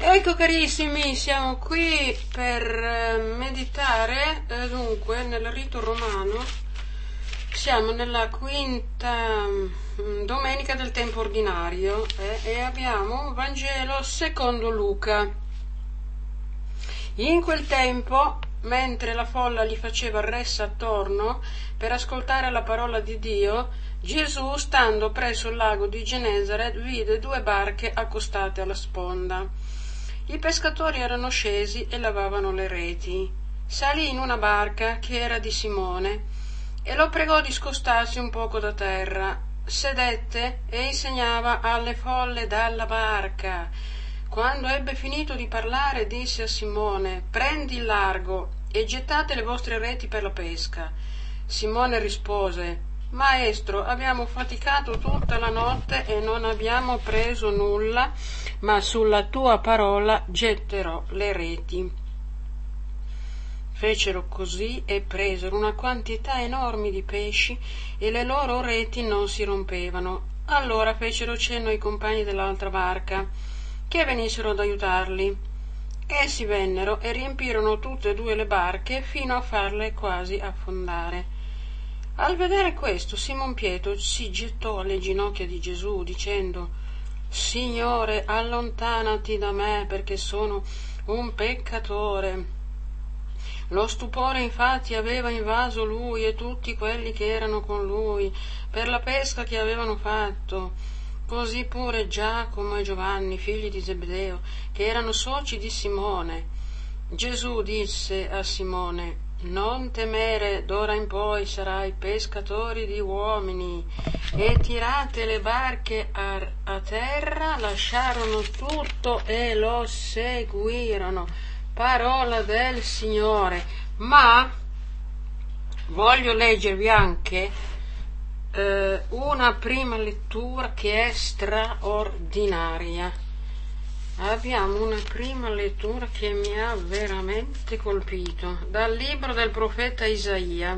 Ecco carissimi, siamo qui per meditare, dunque nel rito romano, siamo nella quinta domenica del tempo ordinario e abbiamo un Vangelo secondo Luca. In quel tempo, mentre la folla gli faceva ressa attorno per ascoltare la parola di Dio, Gesù, stando presso il lago di Genesaret, vide due barche accostate alla sponda. I pescatori erano scesi e lavavano le reti. Salì in una barca che era di Simone e lo pregò di scostarsi un poco da terra. Sedette e insegnava alle folle dalla barca. Quando ebbe finito di parlare, disse a Simone: «Prendi il largo e gettate le vostre reti per la pesca». Simone rispose: «Maestro, abbiamo faticato tutta la notte e non abbiamo preso nulla, ma sulla tua parola getterò le reti». Fecero così e presero una quantità enorme di pesci e le loro reti non si rompevano. Allora fecero cenno ai compagni dell'altra barca che venissero ad aiutarli. Essi vennero e riempirono tutte e due le barche fino a farle quasi affondare. Al vedere questo, Simon Pietro si gettò alle ginocchia di Gesù, dicendo: «Signore, allontanati da me, perché sono un peccatore». Lo stupore infatti aveva invaso lui e tutti quelli che erano con lui per la pesca che avevano fatto. Così pure Giacomo e Giovanni, figli di Zebedeo, che erano soci di Simone. Gesù disse a Simone: «Non temere, d'ora in poi sarai pescatori di uomini». E tirate le barche a terra, lasciarono tutto e lo seguirono. Parola del Signore. Ma voglio leggervi anche una prima lettura che è straordinaria. Abbiamo una prima lettura che mi ha veramente colpito, dal libro del profeta Isaia.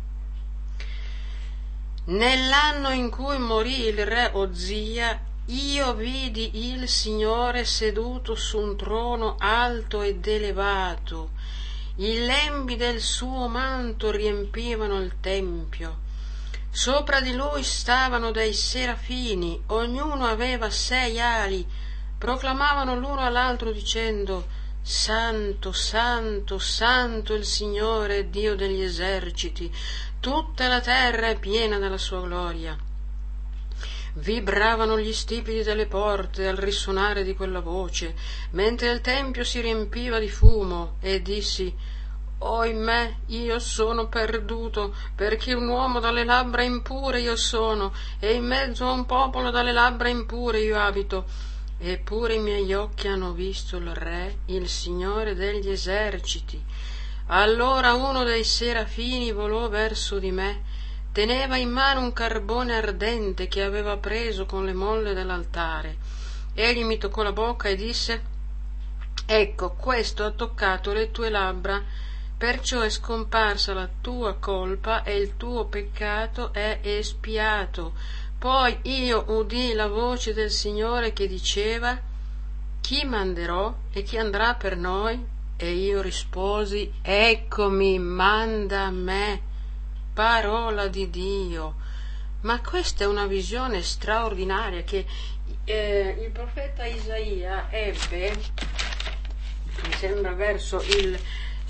Nell'anno in cui morì il re Ozia, io vidi il Signore seduto su un trono alto ed elevato. I lembi del suo manto riempivano il tempio. Sopra di lui stavano dei serafini, ognuno aveva 6 ali. Proclamavano l'uno all'altro dicendo: «Santo, santo, santo il Signore, Dio degli eserciti, tutta la terra è piena della sua gloria». Vibravano gli stipiti delle porte al risuonare di quella voce, mentre il tempio si riempiva di fumo, e dissi: «Oimè, io sono perduto, perché un uomo dalle labbra impure io sono, e in mezzo a un popolo dalle labbra impure io abito. Eppure i miei occhi hanno visto il Re, il Signore degli eserciti». Allora uno dei serafini volò verso di me, teneva in mano un carbone ardente che aveva preso con le molle dell'altare. Egli mi toccò la bocca e disse: «Ecco, questo ha toccato le tue labbra, perciò è scomparsa la tua colpa e il tuo peccato è espiato». Poi io udii la voce del Signore che diceva: «Chi manderò e chi andrà per noi?» E io risposi: «Eccomi, manda me». Parola di Dio. Ma questa è una visione straordinaria che il profeta Isaia ebbe, mi sembra verso il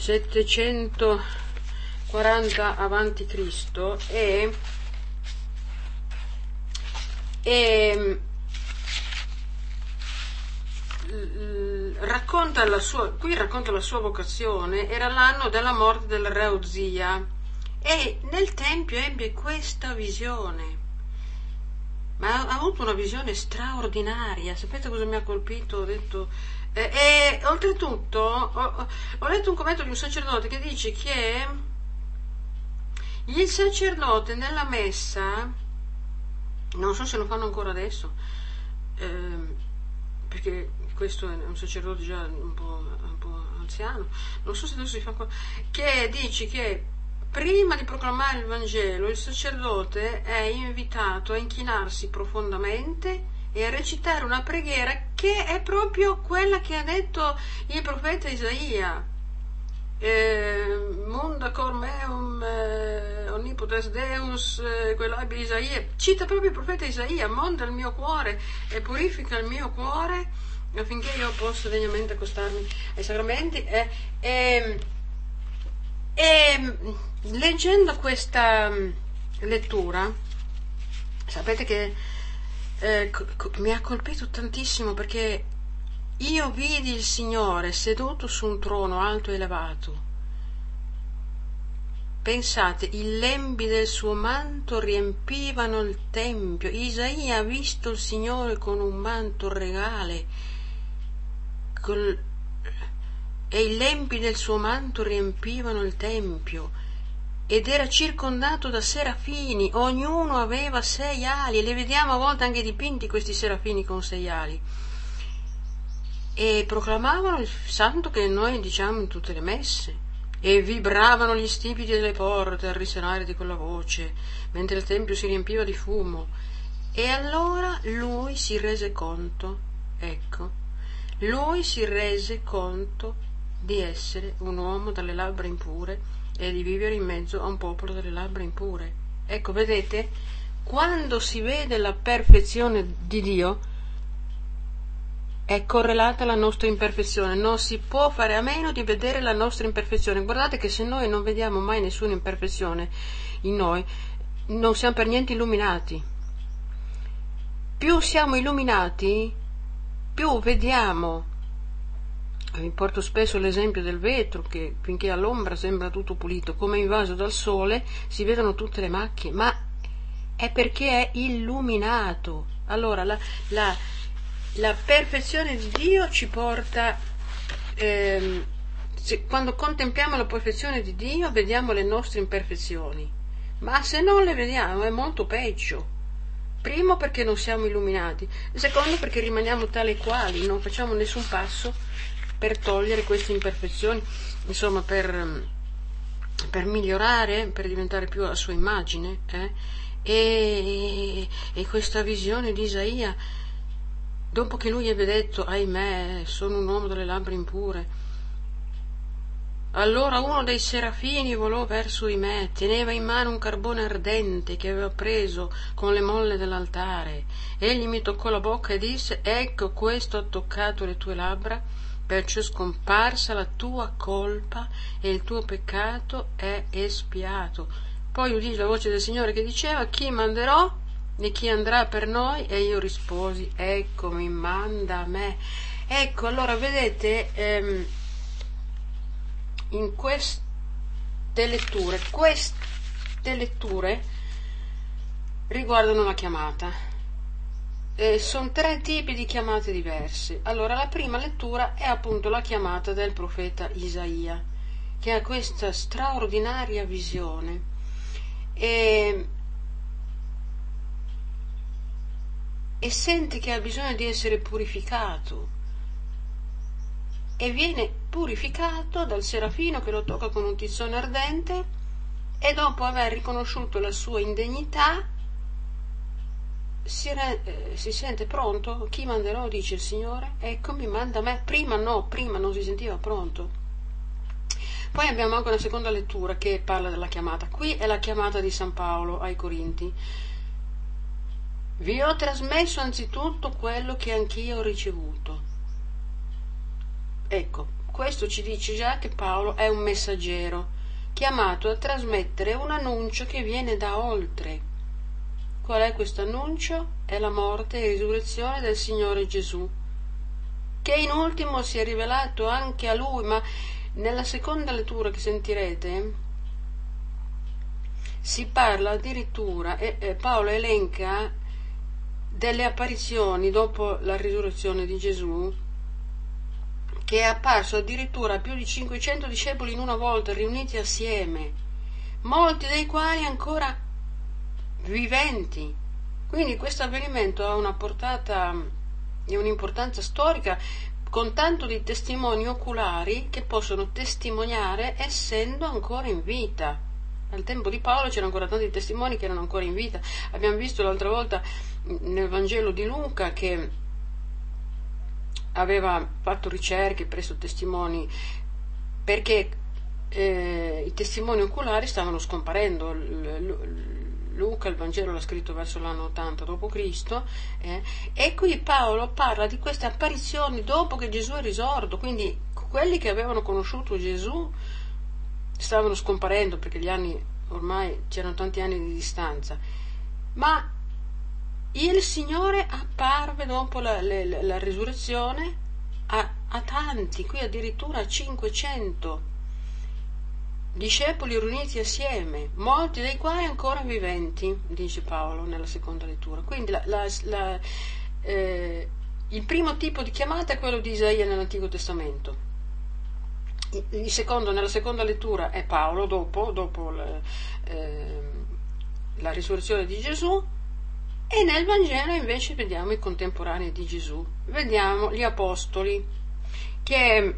740 avanti Cristo, e racconta la sua vocazione. Era l'anno della morte del re Ozia e nel tempio ebbe questa visione, ma ha avuto una visione straordinaria. Sapete cosa mi ha colpito? Ho detto, e oltretutto ho letto un commento di un sacerdote che dice che il sacerdote nella messa, non so se lo fanno ancora adesso, perché questo è un sacerdote già un po' anziano, non so se adesso si fa ancora, che dice che prima di proclamare il Vangelo il sacerdote è invitato a inchinarsi profondamente e a recitare una preghiera che è proprio quella che ha detto il profeta Isaia. Munda cor meum onnipotens Deus, quell'abbia Isaia, cita proprio il profeta Isaia: monda il mio cuore e purifica il mio cuore affinché io possa degnamente accostarmi ai sacramenti. Leggendo questa lettura, sapete che mi ha colpito tantissimo, perché io vidi il Signore seduto su un trono alto e elevato. Pensate, i lembi del suo manto riempivano il tempio. Isaia ha visto il Signore con un manto regale e i lembi del suo manto riempivano il tempio, ed era circondato da serafini, ognuno aveva 6 ali, e li vediamo a volte anche dipinti questi serafini con 6 ali, e proclamavano il santo che noi diciamo in tutte le messe, e vibravano gli stipiti delle porte al risuonare di quella voce, mentre il tempio si riempiva di fumo. E allora lui si rese conto, lui si rese conto di essere un uomo dalle labbra impure e di vivere in mezzo a un popolo dalle labbra impure. Ecco, vedete, quando si vede la perfezione di Dio è correlata alla nostra imperfezione, non si può fare a meno di vedere la nostra imperfezione. Guardate che se noi non vediamo mai nessuna imperfezione in noi, non siamo per niente illuminati. Più siamo illuminati, più vediamo. Vi porto spesso l'esempio del vetro, che finché all'ombra sembra tutto pulito, come invaso dal sole si vedono tutte le macchie, ma è perché è illuminato. Allora la perfezione di Dio ci porta, quando contempliamo la perfezione di Dio vediamo le nostre imperfezioni, ma se non le vediamo è molto peggio. Primo, perché non siamo illuminati, secondo, perché rimaniamo tali e quali, non facciamo nessun passo per togliere queste imperfezioni, insomma per migliorare, per diventare più a sua immagine. E questa visione di Isaia, dopo che lui aveva detto: ahimè, sono un uomo dalle labbra impure, allora uno dei serafini volò verso di me, teneva in mano un carbone ardente che aveva preso con le molle dell'altare. Egli mi toccò la bocca e disse: ecco, questo ha toccato le tue labbra, perciò è scomparsa la tua colpa e il tuo peccato è espiato. Poi udì la voce del Signore che diceva: chi manderò e chi andrà per noi? E io risposi: eccomi, manda a me. Ecco, allora vedete, in queste letture riguardano la chiamata. Sono 3 tipi di chiamate diverse. Allora, la prima lettura è appunto la chiamata del profeta Isaia, che ha questa straordinaria visione e sente che ha bisogno di essere purificato, e viene purificato dal serafino che lo tocca con un tizzone ardente, e dopo aver riconosciuto la sua indegnità si sente pronto. Chi manderò, dice il Signore, eccomi, manda a me. Prima non si sentiva pronto. Poi abbiamo anche una seconda lettura che parla della chiamata. Qui è la chiamata di San Paolo ai Corinti: vi ho trasmesso anzitutto quello che anch'io ho ricevuto. Ecco, questo ci dice già che Paolo è un messaggero, chiamato a trasmettere un annuncio che viene da oltre. Qual è questo annuncio? È la morte e risurrezione del Signore Gesù, che in ultimo si è rivelato anche a lui, ma nella seconda lettura che sentirete si parla addirittura, Paolo elenca delle apparizioni dopo la risurrezione di Gesù, che è apparso addirittura a più di 500 discepoli in una volta, riuniti assieme, molti dei quali ancora viventi. Quindi questo avvenimento ha una portata e un'importanza storica, con tanto di testimoni oculari che possono testimoniare essendo ancora in vita. Al tempo di Paolo c'erano ancora tanti testimoni che erano ancora in vita. Abbiamo visto l'altra volta nel Vangelo di Luca che aveva fatto ricerche presso testimoni, perché i testimoni oculari stavano scomparendo. Luca il Vangelo l'ha scritto verso l'anno 80 d.C. E qui Paolo parla di queste apparizioni dopo che Gesù è risorto, quindi quelli che avevano conosciuto Gesù stavano scomparendo perché gli anni, ormai c'erano tanti anni di distanza, ma il Signore apparve dopo la risurrezione a tanti, qui addirittura a 500 discepoli riuniti assieme, molti dei quali ancora viventi, dice Paolo nella seconda lettura. Quindi il primo tipo di chiamata è quello di Isaia nell'Antico Testamento. Il secondo, nella seconda lettura, è Paolo dopo la risurrezione di Gesù, e nel Vangelo invece vediamo i contemporanei di Gesù, vediamo gli apostoli, che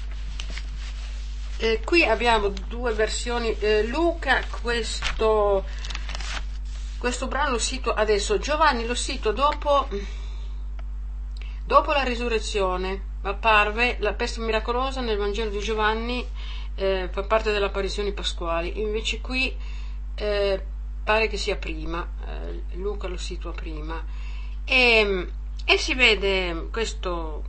qui abbiamo due versioni. Luca questo brano lo cito adesso, Giovanni lo cito dopo la risurrezione. Apparve la peste miracolosa nel Vangelo di Giovanni, fa parte delle apparizioni pasquali, invece qui pare che sia prima, Luca lo situa prima, e si vede questo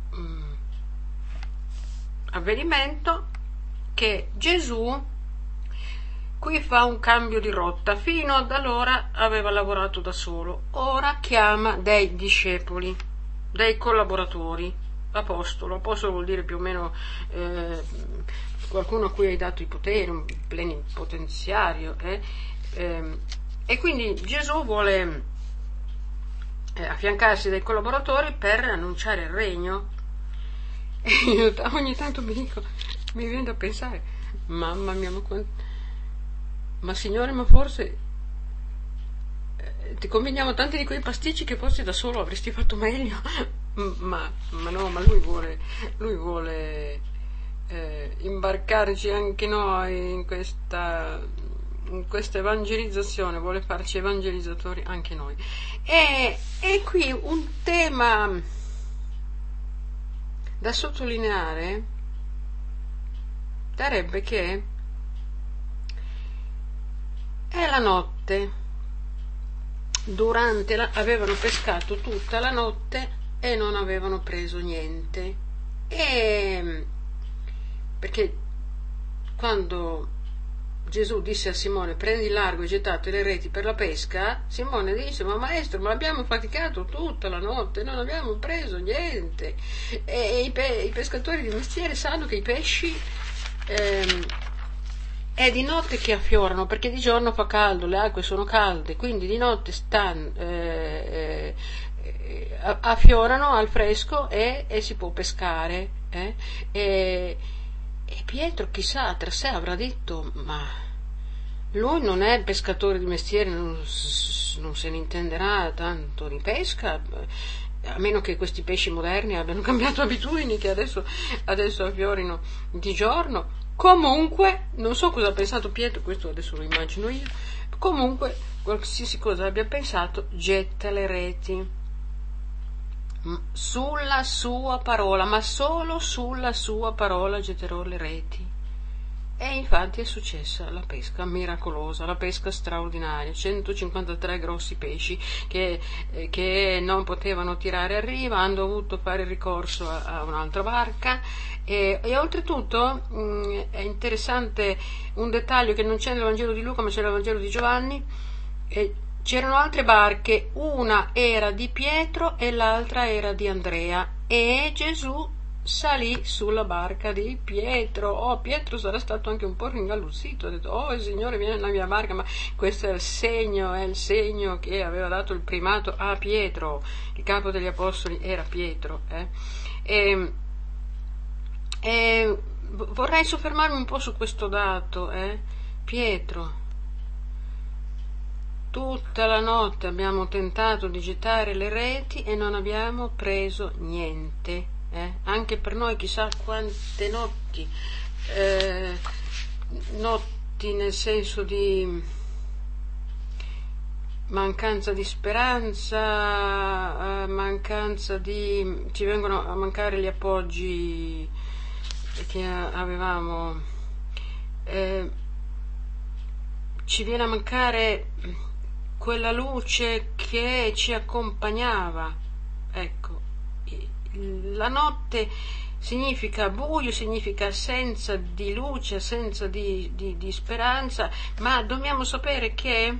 avvenimento che Gesù qui fa un cambio di rotta. Fino ad allora aveva lavorato da solo, ora chiama dei discepoli, dei collaboratori. Apostolo vuol dire più o meno qualcuno a cui hai dato i poteri, un plenipotenziario, e quindi Gesù vuole affiancarsi dai collaboratori per annunciare il regno. E io ogni tanto mi viene da pensare, mamma mia, ma Signore, ma forse ti conveniamo tanti di quei pasticci che forse da solo avresti fatto meglio. ma no, ma lui vuole imbarcarci anche noi in questa evangelizzazione, vuole farci evangelizzatori anche noi. E qui un tema da sottolineare sarebbe che è la notte, avevano pescato tutta la notte e non avevano preso niente, perché quando Gesù disse a Simone prendi il largo e gettate le reti per la pesca, Simone dice ma maestro, ma abbiamo faticato tutta la notte, non abbiamo preso niente. E i pescatori di mestiere sanno che i pesci è di notte che affiorano, perché di giorno fa caldo, le acque sono calde, quindi di notte affiorano al fresco e si può pescare. E Pietro, chissà, tra sé avrà detto, ma lui non è pescatore di mestiere, non se ne intenderà tanto di pesca, a meno che questi pesci moderni abbiano cambiato abitudini, che adesso affiorino di giorno. Comunque, non so cosa ha pensato Pietro, questo adesso lo immagino io, comunque, qualsiasi cosa abbia pensato, getta le reti sulla sua parola, ma solo sulla sua parola getterò le reti. E infatti è successa la pesca miracolosa, la pesca straordinaria, 153 grossi pesci che non potevano tirare a riva, hanno dovuto fare ricorso a un'altra barca e oltretutto è interessante un dettaglio che non c'è nel Vangelo di Luca ma c'è nel Vangelo di Giovanni. C'erano altre barche, una era di Pietro e l'altra era di Andrea, e Gesù salì sulla barca di Pietro. Pietro sarà stato anche un po' ringalluzzito, ha detto il Signore viene nella mia barca, ma questo è il segno che aveva dato il primato a Pietro, il capo degli apostoli era Pietro. E vorrei soffermarmi un po' su questo dato. Pietro, tutta la notte abbiamo tentato di gettare le reti e non abbiamo preso niente. Anche per noi chissà quante notti nel senso di mancanza di speranza, ci vengono a mancare gli appoggi che avevamo, ci viene a mancare quella luce che ci accompagnava. Ecco, la notte significa buio, significa assenza di luce, assenza di speranza, ma dobbiamo sapere che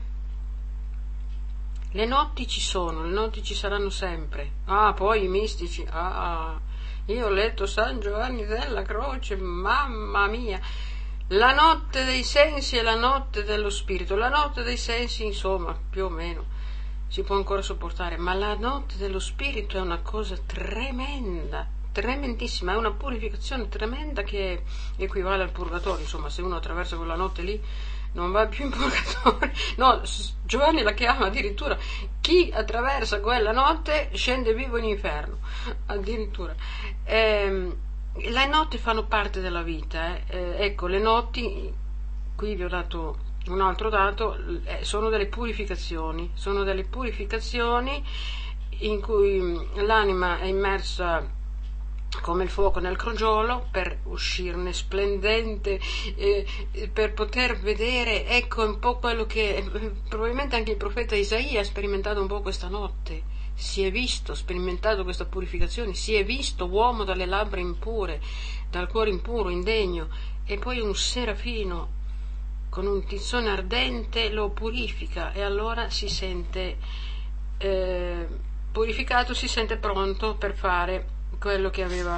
le notti ci sono, le notti ci saranno sempre. Poi i mistici, io ho letto San Giovanni della Croce, mamma mia, la notte dei sensi e la notte dello spirito. La notte dei sensi, insomma, più o meno, si può ancora sopportare, ma la notte dello spirito è una cosa tremenda, tremendissima, è una purificazione tremenda che equivale al purgatorio. Insomma, se uno attraversa quella notte lì non va più in purgatorio. No, Giovanni la chiama addirittura, chi attraversa quella notte scende vivo in inferno, addirittura. Le notti fanno parte della vita, ecco, le notti, qui vi ho dato un altro dato, sono delle purificazioni in cui l'anima è immersa come il fuoco nel crogiolo per uscirne splendente, per poter vedere, ecco un po' quello che probabilmente anche il profeta Isaia ha sperimentato un po' questa notte. Si è visto, sperimentato questa purificazione, si è visto uomo dalle labbra impure, dal cuore impuro, indegno, e poi un serafino con un tizzone ardente lo purifica, e allora si sente purificato, si sente pronto per fare quello che gli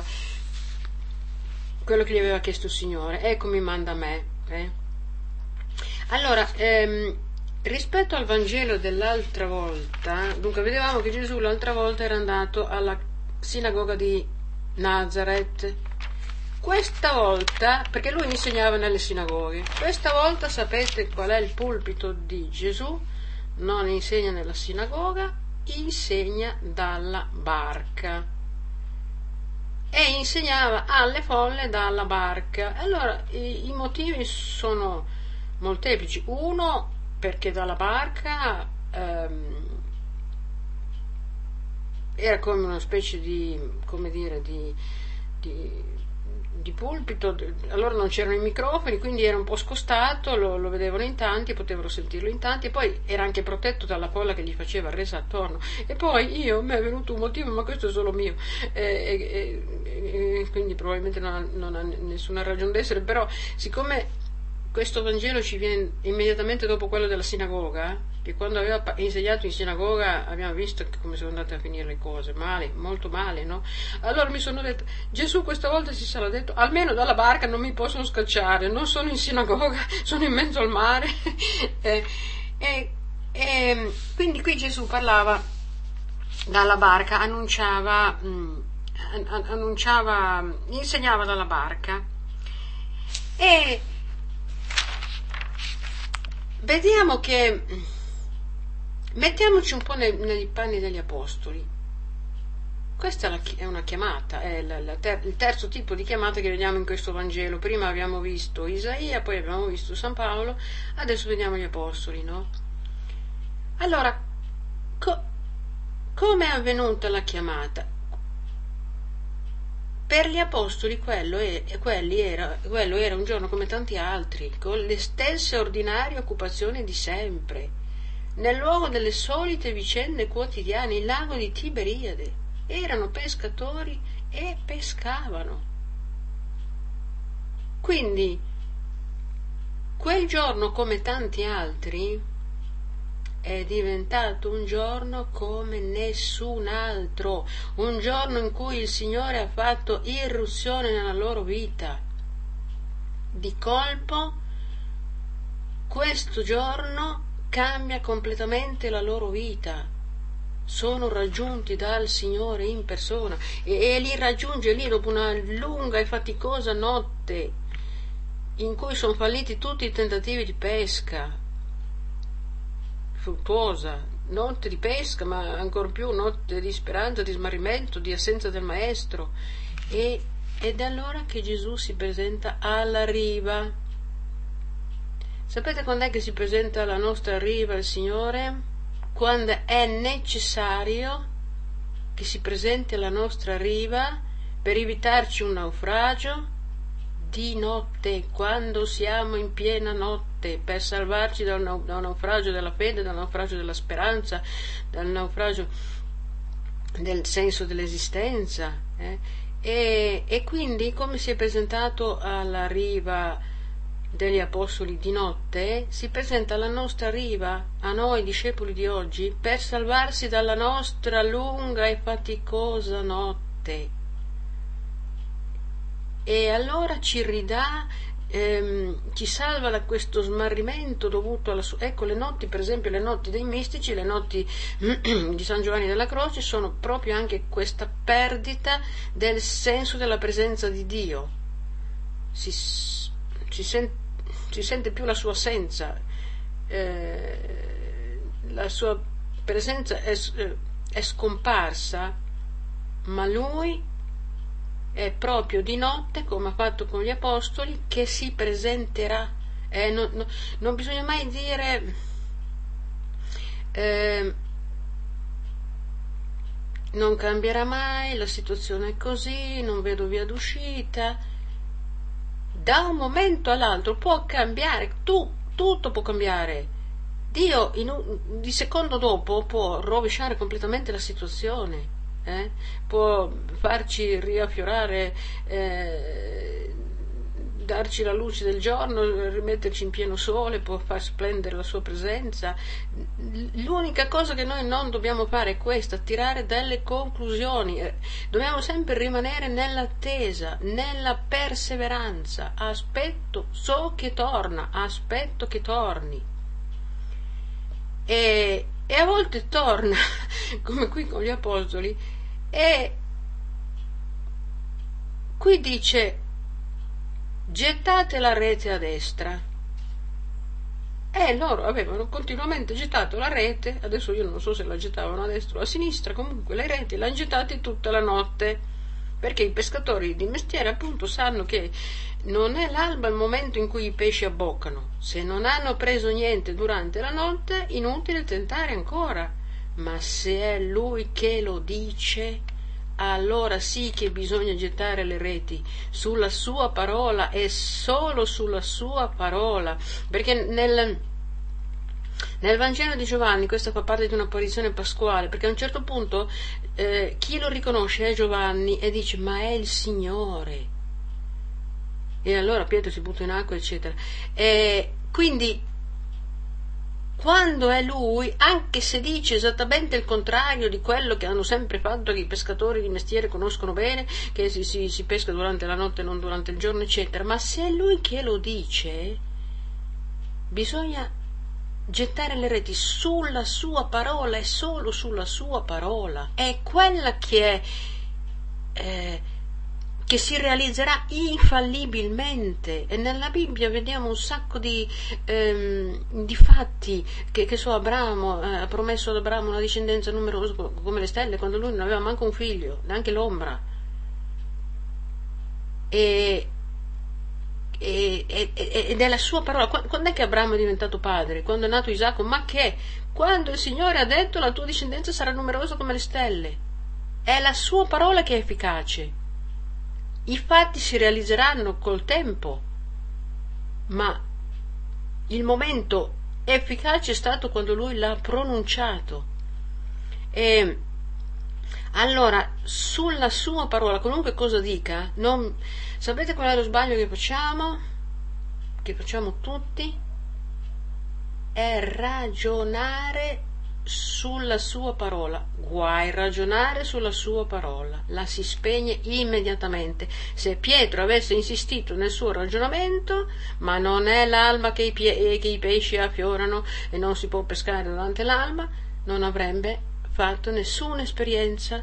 aveva chiesto il Signore. Ecco, mi manda a me. Allora, rispetto al Vangelo dell'altra volta, dunque vedevamo che Gesù l'altra volta era andato alla sinagoga di Nazareth. Questa volta, perché lui insegnava nelle sinagoghe, questa volta sapete qual è il pulpito di Gesù? Non insegna nella sinagoga, insegna dalla barca. E insegnava alle folle dalla barca. Allora, i motivi sono molteplici. Uno, perché dalla barca era come una specie di, come dire, di pulpito, allora non c'erano i microfoni, quindi era un po' scostato, lo vedevano in tanti, potevano sentirlo in tanti, e poi era anche protetto dalla folla che gli faceva resa attorno. E poi mi è venuto un motivo, ma questo è solo mio, quindi probabilmente non ha nessuna ragione d'essere, però siccome questo Vangelo ci viene immediatamente dopo quello della sinagoga, che quando aveva insegnato in sinagoga abbiamo visto come sono andate a finire le cose, male, molto male, no? Allora mi sono detto, Gesù questa volta si sarà detto, almeno dalla barca non mi possono scacciare, non sono in sinagoga, sono in mezzo al mare. Quindi qui Gesù parlava dalla barca, insegnava dalla barca. E vediamo che mettiamoci un po' nei panni degli apostoli. Questa è una chiamata, è il terzo tipo di chiamata che vediamo in questo Vangelo. Prima abbiamo visto Isaia, poi abbiamo visto San Paolo, adesso vediamo gli apostoli, no? Allora, come è avvenuta la chiamata? Per gli apostoli quello era un giorno come tanti altri, con le stesse ordinarie occupazioni di sempre, nel luogo delle solite vicende quotidiane, il lago di Tiberiade. Erano pescatori e pescavano. Quindi, quel giorno, come tanti altri, è diventato un giorno come nessun altro, un giorno in cui il Signore ha fatto irruzione nella loro vita. Di colpo, questo giorno cambia completamente la loro vita. Sono raggiunti dal Signore in persona e li raggiunge lì dopo una lunga e faticosa notte in cui sono falliti tutti i tentativi di pesca fruttuosa, notte di pesca, ma ancor più notte di speranza, di smarrimento, di assenza del maestro. Ed è allora che Gesù si presenta alla riva. Sapete quando è che si presenta alla nostra riva il Signore? Quando è necessario che si presenti alla nostra riva per evitarci un naufragio di notte, quando siamo in piena notte, per salvarci dal naufragio della fede, dal naufragio della speranza, dal naufragio del senso dell'esistenza. E quindi, come si è presentato alla riva degli apostoli di notte, si presenta alla nostra riva, a noi discepoli di oggi, per salvarsi dalla nostra lunga e faticosa notte. E allora ci ridà, ci salva da questo smarrimento dovuto alla ecco, le notti, per esempio le notti dei mistici, le notti di San Giovanni della Croce, sono proprio anche questa perdita del senso della presenza di Dio. Si sente più la sua assenza, la sua presenza è scomparsa, ma lui è proprio di notte, come ha fatto con gli apostoli, che si presenterà. Non bisogna mai dire non cambierà mai, la situazione è così, non vedo via d'uscita. Da un momento all'altro può cambiare, tutto può cambiare. Dio di secondo dopo può rovesciare completamente la situazione. Può farci riaffiorare, darci la luce del giorno, rimetterci in pieno sole, può far splendere la sua presenza. L'unica cosa che noi non dobbiamo fare è questa, tirare delle conclusioni. Dobbiamo sempre rimanere nell'attesa, nella perseveranza. Aspetto, so che torna, aspetto che torni. E a volte torna, come qui con gli apostoli, e qui dice: gettate la rete a destra. E loro avevano continuamente gettato la rete, adesso io non so se la gettavano a destra o a sinistra, comunque le reti le hanno gettate tutta la notte, perché i pescatori di mestiere appunto sanno che non è l'alba il momento in cui i pesci abboccano. Se non hanno preso niente durante la notte, inutile tentare ancora. Ma se è lui che lo dice, allora sì che bisogna gettare le reti sulla sua parola e solo sulla sua parola, perché nel Vangelo di Giovanni, questa fa parte di un'apparizione pasquale, perché a un certo punto chi lo riconosce è Giovanni e dice: ma è il Signore. E allora Pietro si butta in acqua, eccetera. E quindi quando è lui, anche se dice esattamente il contrario di quello che hanno sempre fatto, che i pescatori di mestiere conoscono bene, che si pesca durante la notte e non durante il giorno, eccetera, ma se è lui che lo dice, bisogna gettare le reti sulla sua parola e solo sulla sua parola. È quella che si realizzerà infallibilmente. E nella Bibbia vediamo un sacco di fatti che so, Abramo ha promesso ad Abramo una discendenza numerosa come le stelle, quando lui non aveva manco un figlio, neanche l'ombra. Ed è la sua parola. Quando è che Abramo è diventato padre? Quando è nato Isacco? Ma che? Quando il Signore ha detto: la tua discendenza sarà numerosa come le stelle. È la sua parola che è efficace. I fatti si realizzeranno col tempo, ma il momento efficace è stato quando lui l'ha pronunciato. E allora, sulla sua parola, qualunque cosa dica, sapete qual è lo sbaglio che facciamo tutti? È ragionare sulla sua parola. Guai ragionare sulla sua parola, la si spegne immediatamente. Se Pietro avesse insistito nel suo ragionamento, ma non è l'alba che i pesci affiorano e non si può pescare durante l'alba, non avrebbe fatto nessuna esperienza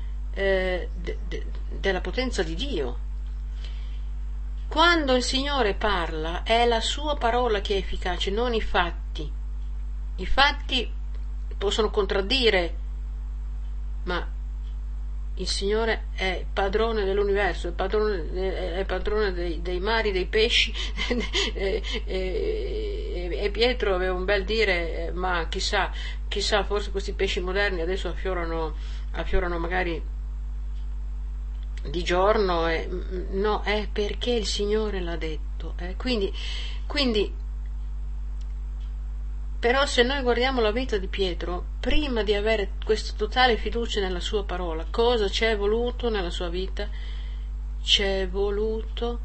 della potenza di Dio. Quando il Signore parla, è la sua parola che è efficace, non i fatti. I fatti possono contraddire, ma il Signore è padrone dell'universo, è padrone dei mari, dei pesci, E Pietro aveva un bel dire, ma chissà, forse questi pesci moderni adesso affiorano magari di giorno, no, è perché il Signore l'ha detto. Quindi, però se noi guardiamo la vita di Pietro, prima di avere questa totale fiducia nella sua parola, cosa c'è voluto nella sua vita? C'è voluto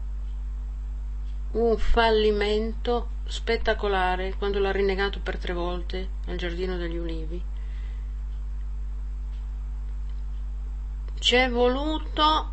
un fallimento spettacolare quando l'ha rinnegato per 3 volte nel giardino degli ulivi. C'è voluto,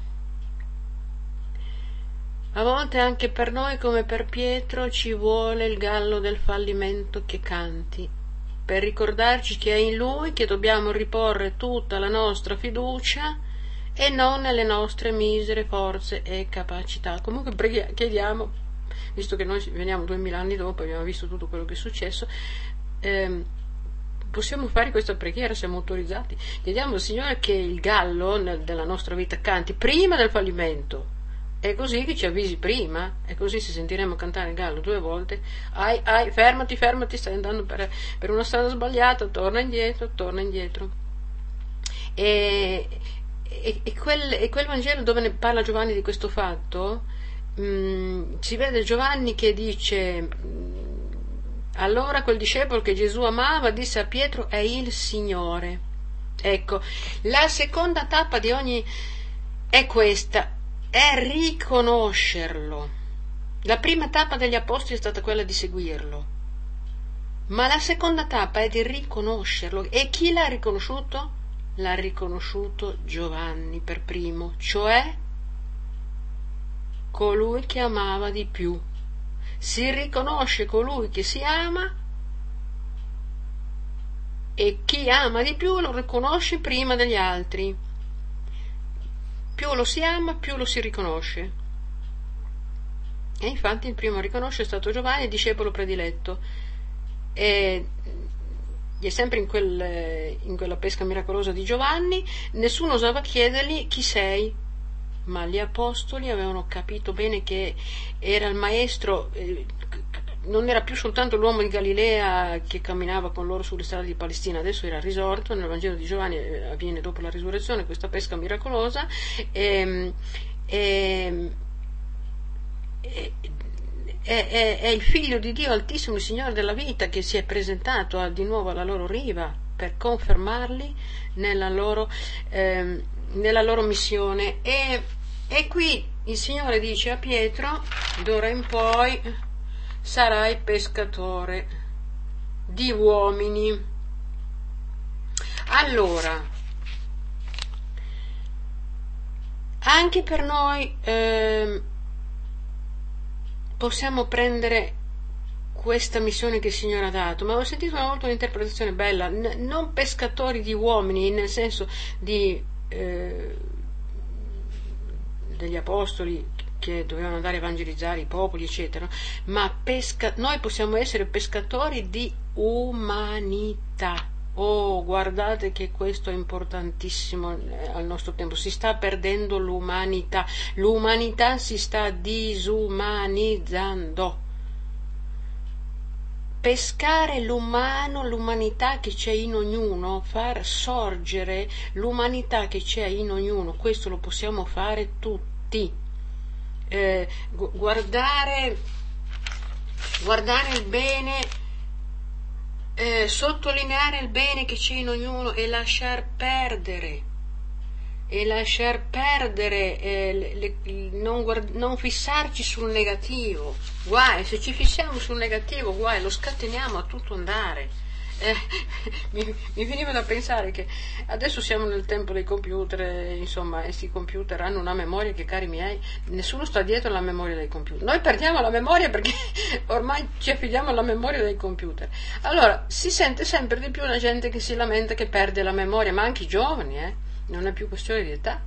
a volte anche per noi come per Pietro, ci vuole il gallo del fallimento che canti, per ricordarci che è in Lui che dobbiamo riporre tutta la nostra fiducia e non nelle nostre misere forze e capacità. Comunque chiediamo, visto che noi veniamo 2000 anni dopo, abbiamo visto tutto quello che è successo, possiamo fare questa preghiera, siamo autorizzati. Chiediamo al Signore che il gallo della nostra vita canti prima del fallimento. È così che ci avvisi prima, è così se sentiremo cantare il gallo 2 volte, fermati, stai andando per una strada sbagliata, torna indietro. E quel Vangelo dove ne parla Giovanni di questo fatto, si vede Giovanni che dice: allora quel discepolo che Gesù amava disse a Pietro: è il Signore. Ecco, la seconda tappa di ogni è questa, è riconoscerlo. La prima tappa degli apostoli è stata quella di seguirlo, ma la seconda tappa è di riconoscerlo. E chi l'ha riconosciuto? L'ha riconosciuto Giovanni per primo, cioè colui che amava di più. Si riconosce colui che si ama, e chi ama di più lo riconosce prima degli altri. Più lo si ama, più lo si riconosce. E infatti il primo a riconoscere è stato Giovanni, il discepolo prediletto. E è sempre in quella pesca miracolosa di Giovanni, nessuno osava chiedergli chi sei, ma gli apostoli avevano capito bene che era il maestro, non era più soltanto l'uomo di Galilea che camminava con loro sulle strade di Palestina, adesso era risorto. Nel Vangelo di Giovanni avviene dopo la risurrezione questa pesca miracolosa, è il figlio di Dio Altissimo, il Signore della vita, che si è presentato di nuovo alla loro riva per confermarli nella loro missione. E qui il Signore dice a Pietro: d'ora in poi sarai pescatore di uomini. Allora, anche per noi possiamo prendere questa missione che il Signore ha dato, ma ho sentito una volta un'interpretazione bella, non pescatori di uomini nel senso degli apostoli che dovevano andare a evangelizzare i popoli eccetera, ma noi possiamo essere pescatori di umanità. Oh, guardate che questo è importantissimo al nostro tempo. Si sta perdendo l'umanità si sta disumanizzando. Pescare l'umanità che c'è in ognuno, far sorgere l'umanità che c'è in ognuno, questo lo possiamo fare tutti. Guardare il bene, sottolineare il bene che c'è in ognuno e lasciar perdere, non fissarci sul negativo. Guai, se ci fissiamo sul negativo, guai, lo scateniamo a tutto andare. Mi veniva da pensare che adesso siamo nel tempo dei computer, insomma, questi computer hanno una memoria che, cari miei, nessuno sta dietro alla memoria dei computer. Noi perdiamo la memoria perché ormai ci affidiamo alla memoria dei computer. Allora, si sente sempre di più una gente che si lamenta che perde la memoria, ma anche i giovani, non è più questione di età.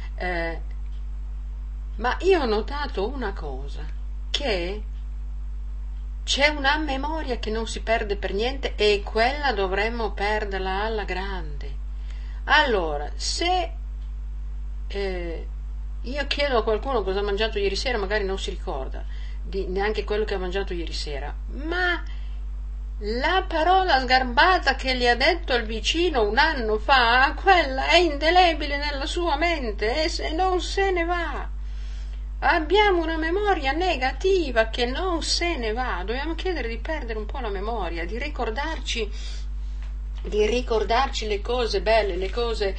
Ma io ho notato una cosa, che c'è una memoria che non si perde per niente e quella dovremmo perderla alla grande. Allora, se io chiedo a qualcuno cosa ha mangiato ieri sera, magari non si ricorda, neanche quello che ha mangiato ieri sera, ma la parola sgarbata che gli ha detto il vicino un anno fa, quella è indelebile nella sua mente e se non se ne va. Abbiamo una memoria negativa che non se ne va. Dobbiamo chiedere di perdere un po' la memoria, di ricordarci le cose belle, le cose,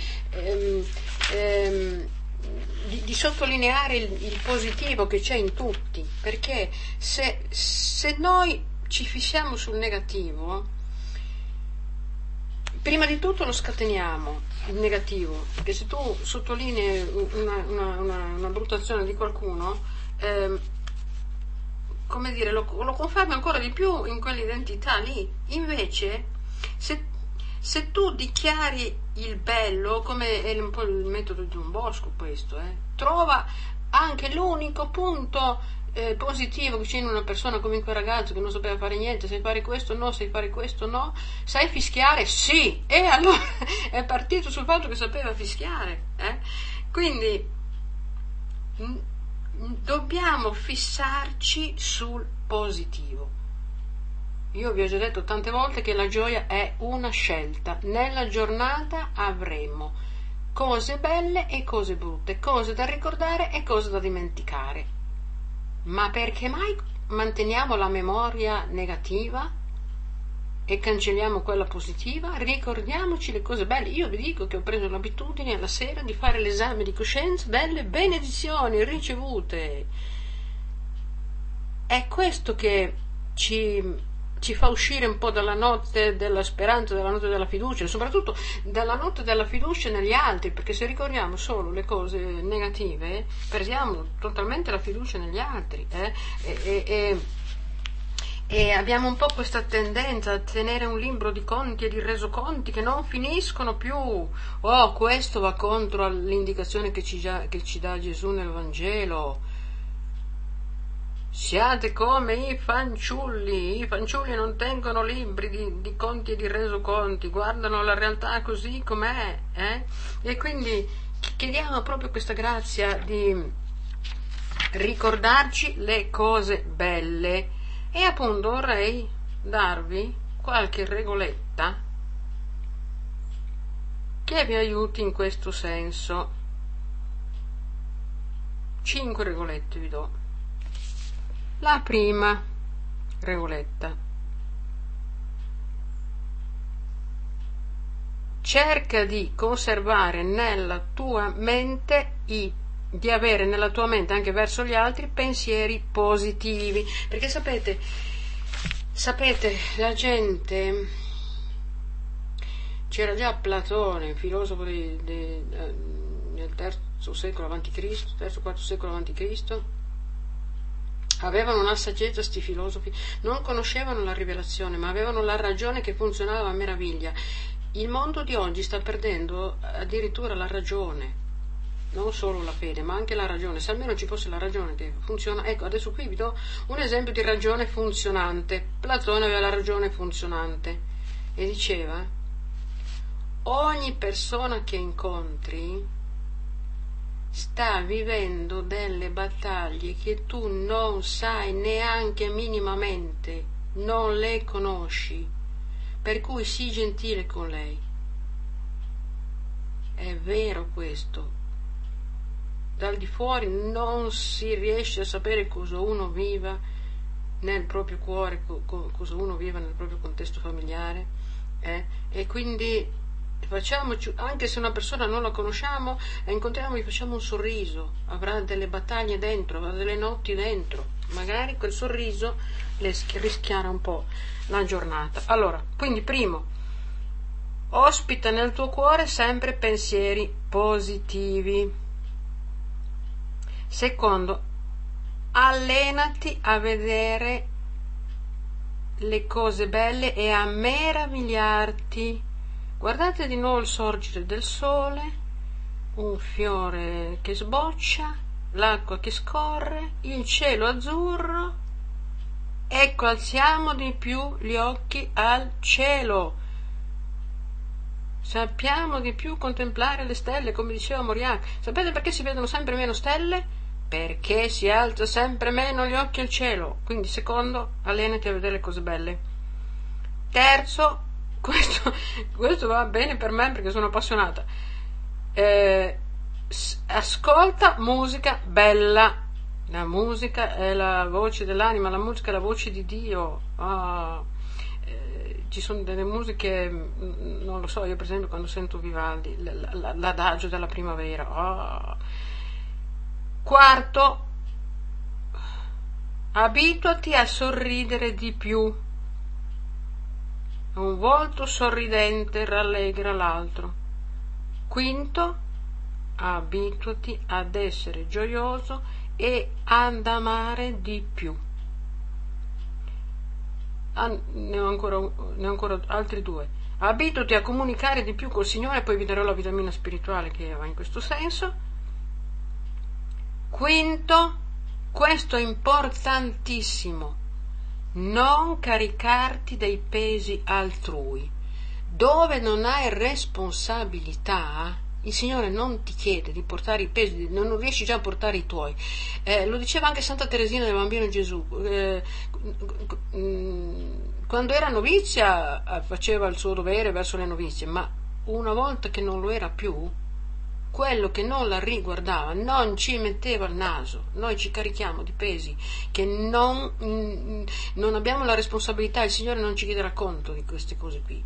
di sottolineare il positivo che c'è in tutti, perché se noi ci fissiamo sul negativo, prima di tutto lo scateniamo, il negativo, perché se tu sottolinei una brutta azione di qualcuno, come dire, lo confermi ancora di più in quell'identità lì. Invece, se tu dichiari il bello, come è un po' il metodo di Don Bosco questo, trova anche l'unico punto positivo che c'è in una persona, come in quel ragazzo che non sapeva fare niente. Sai fare questo? No. Sai fare questo? No. Sai fischiare? Sì. E allora è partito sul fatto che sapeva fischiare. Quindi dobbiamo fissarci sul positivo. Io vi ho già detto tante volte che la gioia è una scelta. Nella giornata avremo cose belle e cose brutte, cose da ricordare e cose da dimenticare. Ma perché mai manteniamo la memoria negativa e cancelliamo quella positiva? Ricordiamoci le cose belle. Io vi dico che ho preso l'abitudine alla sera di fare l'esame di coscienza delle benedizioni ricevute. È questo che ci fa uscire un po' dalla notte della speranza, dalla notte della fiducia, e soprattutto dalla notte della fiducia negli altri, perché se ricordiamo solo le cose negative perdiamo totalmente la fiducia negli altri, e abbiamo un po' questa tendenza a tenere un libro di conti e di resoconti che non finiscono più. Questo va contro l'indicazione che ci dà Gesù nel Vangelo. Siate come i fanciulli non tengono libri di conti e di resoconti, guardano la realtà così com'è, E quindi chiediamo proprio questa grazia di ricordarci le cose belle. E appunto vorrei darvi qualche regoletta che vi aiuti in questo senso. 5 regolette vi do. La prima regoletta: cerca di conservare nella tua mente di avere nella tua mente anche verso gli altri pensieri positivi, perché sapete la gente, c'era già Platone, filosofo nel terzo secolo a.C., terzo-quarto secolo a.C., avevano una saggezza sti filosofi, non conoscevano la rivelazione, ma avevano la ragione che funzionava a meraviglia. Il mondo di oggi sta perdendo addirittura la ragione, non solo la fede, ma anche la ragione. Se almeno ci fosse la ragione che funziona. Ecco, adesso qui vi do un esempio di ragione funzionante. Platone aveva la ragione funzionante e diceva: ogni persona che incontri sta vivendo delle battaglie che tu non sai neanche minimamente, non le conosci, per cui sii gentile con lei. È vero questo. Dal di fuori non si riesce a sapere cosa uno viva nel proprio cuore, cosa uno viva nel proprio contesto familiare, e quindi facciamoci, anche se una persona non la conosciamo, la incontriamo, gli facciamo un sorriso. Avrà delle battaglie dentro, avrà delle notti dentro, magari quel sorriso le rischiara un po' la giornata. Allora, quindi primo, ospita nel tuo cuore sempre pensieri positivi. Secondo, allenati a vedere le cose belle e a meravigliarti. Guardate di nuovo il sorgere del sole, un fiore che sboccia, l'acqua che scorre, il cielo azzurro. Ecco, alziamo di più gli occhi al cielo. Sappiamo di più contemplare le stelle, come diceva Mauriac. Sapete perché si vedono sempre meno stelle? perché si alza sempre meno gli occhi al cielo. Quindi secondo, allenati a vedere le cose belle. Terzo, questo va bene per me perché sono appassionata, ascolta musica bella. La musica è la voce dell'anima, la musica è la voce di Dio. Ci sono delle musiche, non lo so, io per esempio quando sento Vivaldi, l'adagio della primavera. Quarto, abituati a sorridere di più. Un volto sorridente rallegra l'altro. Quinto, abituati ad essere gioioso e ad amare di più. Ne ho ancora altri due. Abituati a comunicare di più col Signore, poi vi darò la vitamina spirituale che va in questo senso. Quinto, questo è importantissimo, non caricarti dei pesi altrui. Dove non hai responsabilità, il Signore non ti chiede di portare i pesi, non riesci già a portare i tuoi. Lo diceva anche Santa Teresina del Bambino Gesù. Quando era novizia faceva il suo dovere verso le novizie, ma una volta che non lo era più, quello che non la riguardava non ci metteva il naso. Noi ci carichiamo di pesi che non abbiamo la responsabilità, il Signore non ci chiederà conto di queste cose qui,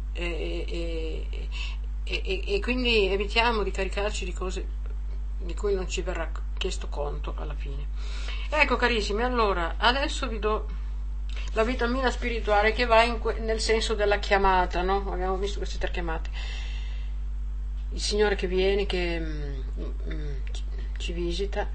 e quindi evitiamo di caricarci di cose di cui non ci verrà chiesto conto alla fine. Ecco carissimi, allora adesso vi do la vitamina spirituale che va nel senso della chiamata, no? Abbiamo visto queste 3 chiamate. Il Signore che viene, che ci visita.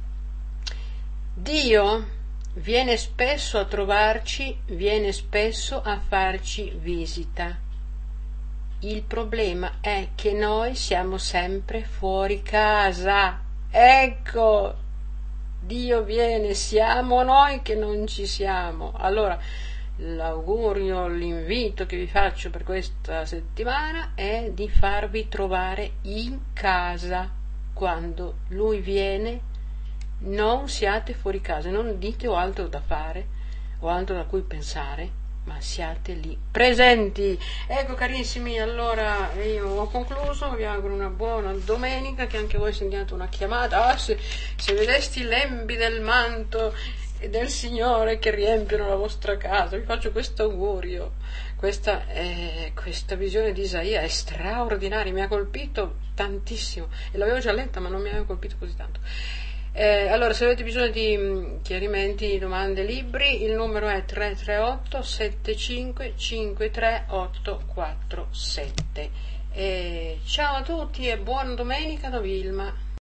Dio viene spesso a trovarci, viene spesso a farci visita. Il problema è che noi siamo sempre fuori casa. Ecco, Dio viene, siamo noi che non ci siamo. Allora, l'augurio, l'invito che vi faccio per questa settimana è di farvi trovare in casa. Quando Lui viene, non siate fuori casa, non dite ho altro da fare o altro da cui pensare, ma siate lì presenti. Ecco carissimi, allora io ho concluso, vi auguro una buona domenica, che anche voi sentiate una chiamata. Se vedeste i lembi del manto del Signore che riempiono la vostra casa, vi faccio questo augurio. Questa visione di Isaia è straordinaria, mi ha colpito tantissimo, e l'avevo già letta ma non mi aveva colpito così tanto. Allora, se avete bisogno di chiarimenti, domande, libri, il numero è 338 75 53 847. Ciao a tutti e buona domenica da Vilma.